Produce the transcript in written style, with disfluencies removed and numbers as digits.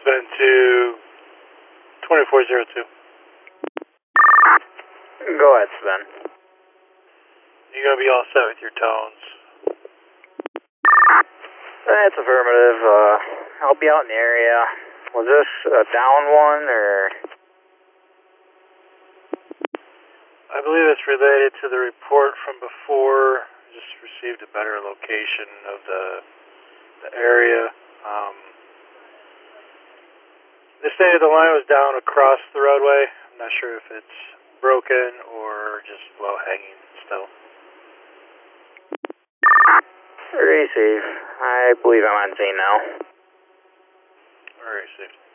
Send to 2402. Go ahead, Sven. You gonna be all set with your tones? That's affirmative. I'll be out in the area. Was this a down one, or? I believe it's related to the report from before. Just received a better location of the area. They say the line was down across the roadway. I'm not sure if it's broken or just low hanging still. Receive. I believe I'm on scene now. All right, safe.